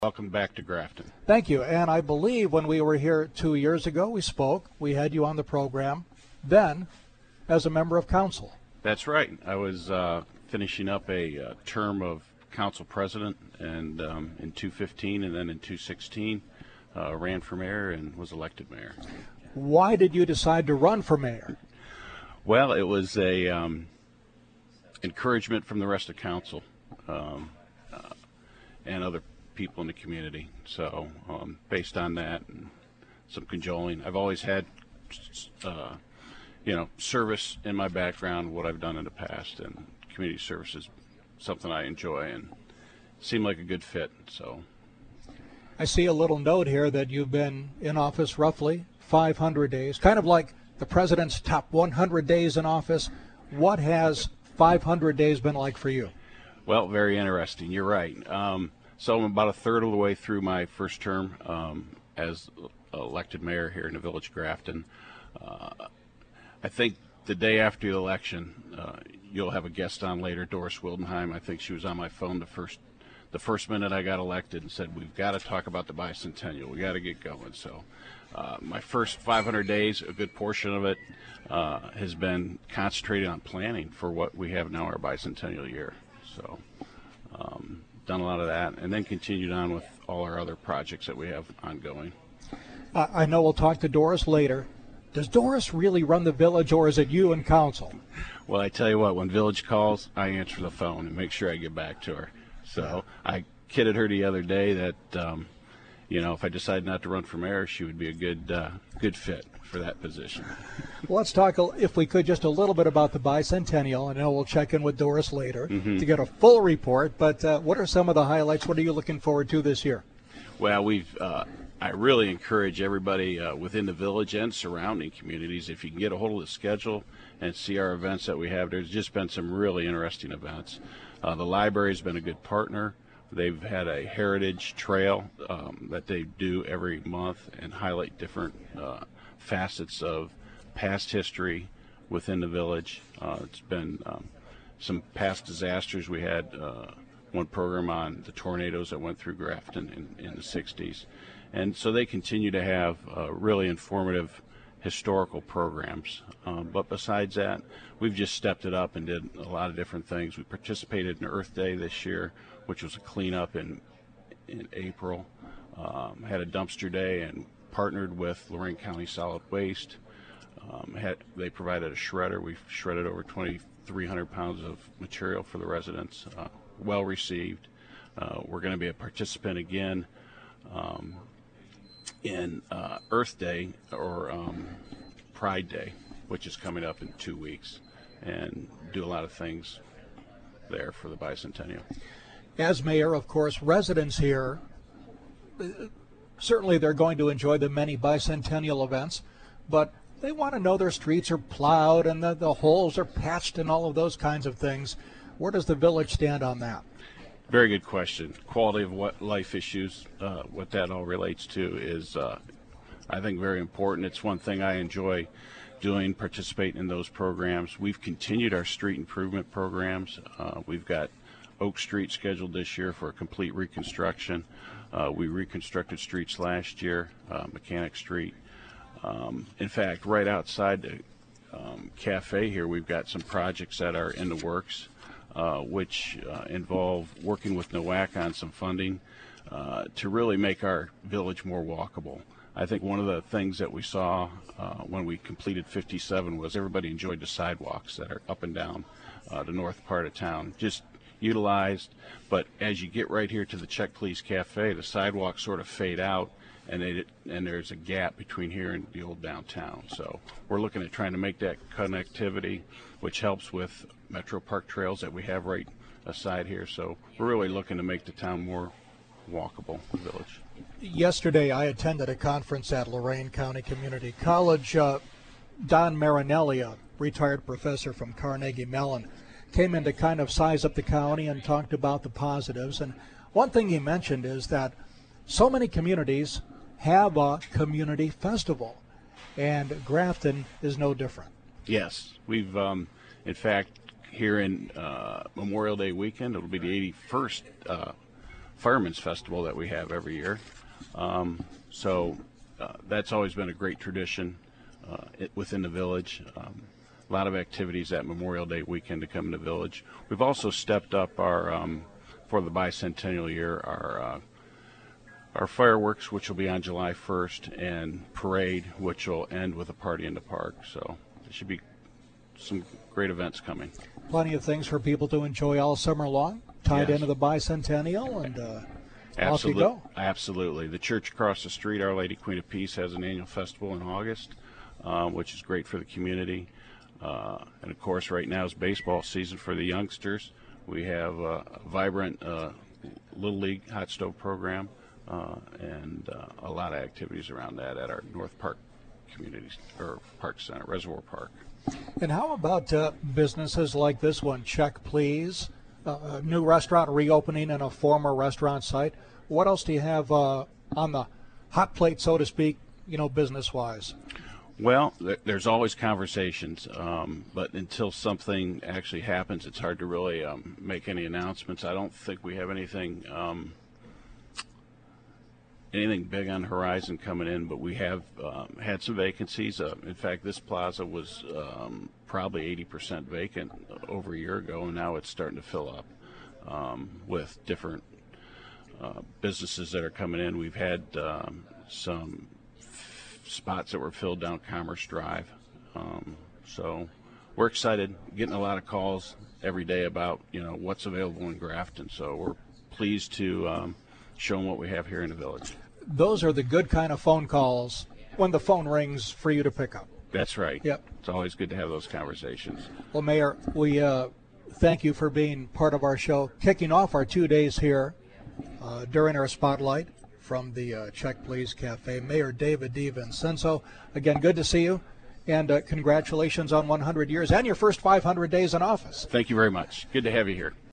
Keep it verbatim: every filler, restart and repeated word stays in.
Welcome back to Grafton. Thank you. And I believe when we were here two years ago, we spoke. We had you on the program then as a member of council. That's right. I was uh, finishing up a uh, term of council president, and um, in two fifteen, and then in two sixteen, uh, ran for mayor and was elected mayor. Why did you decide to run for mayor? Well, it was a um, encouragement from the rest of council um, uh, and other people in the community. So um, based on that and some cajoling, I've always had uh, you know service in my background, what I've done in the past, and community service is something I enjoy and seemed like a good fit. So I see a little note here that you've been in office roughly five hundred days, kind of like the president's top one hundred days in office. What has five hundred days been like for you? Well, very interesting. You're right. Um, So I'm about a third of the way through my first term um, as elected mayor here in the Village of Grafton. Uh, I think the day after the election, uh, you'll have a guest on later, Doris Wildenheim. I think she was on my phone the first the first minute I got elected and said, we've got to talk about the bicentennial. We got to get going. So uh, my first five hundred days, a good portion of it uh, has been concentrated on planning for what we have now, our bicentennial year. So um, done a lot of that, and then continued on with all our other projects that we have ongoing. Uh, I know we'll talk to Doris later. Does Doris really run the village, or is it you and council? Well, I tell you what, when Village calls, I answer the phone and make sure I get back to her. So I kidded her the other day that, um, you know, if I decide not to run for mayor, she would be a good, uh, good fit for that position. Well, let's talk, if we could, just a little bit about the bicentennial. I know we'll check in with Doris later mm-hmm. to get a full report, but uh, what are some of the highlights? What are you looking forward to this year? Well, we've, uh, I really encourage everybody uh, within the village and surrounding communities, if you can get a hold of the schedule and see our events that we have. There's just been some really interesting events. Uh, the library's been a good partner. They've had a heritage trail um, that they do every month and highlight different uh, facets of past history within the village. Uh, it's been um, some past disasters. We had uh, one program on the tornadoes that went through Grafton in, in the sixties. And so they continue to have uh, really informative historical programs. Um, but besides that, we've just stepped it up and did a lot of different things. We participated in Earth Day this year, which was a cleanup in, in April. Um, had a dumpster day and partnered with Lorraine County Solid Waste. Um, had, they provided a shredder. We've shredded over twenty-three hundred pounds of material for the residents. Uh, well received. Uh, we're going to be a participant again um, in uh, Earth Day, or um, Pride Day, which is coming up in two weeks, and do a lot of things there for the bicentennial. As mayor, of course, residents here, certainly they're going to enjoy the many bicentennial events, but they want to know their streets are plowed and the, the holes are patched and all of those kinds of things. Where does the village stand on that? Very good question. Quality of what life issues, uh, what that all relates to is, uh, I think, very important. It's one thing I enjoy doing, participating in those programs. We've continued our street improvement programs. Uh, we've got Oak Street scheduled this year for a complete reconstruction. Uh, we reconstructed streets last year, uh, Mechanic Street. Um, in fact, right outside the um, cafe here, we've got some projects that are in the works, uh, which uh, involve working with NOAC on some funding uh, to really make our village more walkable. I think one of the things that we saw uh, when we completed fifty-seven was everybody enjoyed the sidewalks that are up and down uh, the north part of town. Just utilized, but as you get right here to the Check Please Cafe, the sidewalks sort of fade out, and they, and there's a gap between here and the old downtown. So we're looking at trying to make that connectivity, which helps with Metro Park trails that we have right aside here. So we're really looking to make the town more walkable, the village. Yesterday I attended a conference at Lorraine County Community College. Uh, Don Marinelli, a retired professor from Carnegie Mellon, came in to kind of size up the county and talked about the positives. And one thing he mentioned is that so many communities have a community festival, and Grafton is no different. Yes, we've, um, in fact, here in uh, Memorial Day weekend, it'll be the eighty-first uh, Fireman's Festival that we have every year. Um, so uh, that's always been a great tradition uh, it, within the village. Um, a lot of activities that Memorial Day weekend to come in the village. We've also stepped up our, um, for the bicentennial year, our uh, our fireworks, which will be on July first, and parade, which will end with a party in the park. So there should be some great events coming. Plenty of things for people to enjoy all summer long, tied Yes. into the bicentennial, and uh, off you Absolutely. go. Absolutely. The church across the street, Our Lady Queen of Peace, has an annual festival in August, uh, which is great for the community. Uh, and of course, right now is baseball season for the youngsters. We have uh, a vibrant uh, Little League hot stove program. Uh, and uh, a lot of activities around that at our North Park communities or Park Center, Reservoir Park. And how about uh, businesses like this one, Check Please, uh, a new restaurant reopening in a former restaurant site? What else do you have uh, on the hot plate, so to speak, you know, business-wise? Well, th- there's always conversations, um, but until something actually happens, it's hard to really um, make any announcements. I don't think we have anything um, anything big on the horizon coming in, but we have um, had some vacancies. Uh, in fact, this plaza was um, probably eighty percent vacant over a year ago, and now it's starting to fill up um, with different uh, businesses that are coming in. We've had um, some f- spots that were filled down Commerce Drive. Um, so we're excited, getting a lot of calls every day about, you know, what's available in Grafton. So we're pleased to um, show them what we have here in the village. Those are the good kind of phone calls when the phone rings for you to pick up. That's right. Yep. It's always good to have those conversations. Well, Mayor, we uh, thank you for being part of our show, kicking off our two days here uh, during our spotlight from the uh, Check Please Cafe. Mayor David DiVincenzo, again, good to see you, and uh, congratulations on one hundred years and your first five hundred days in office. Thank you very much. Good to have you here.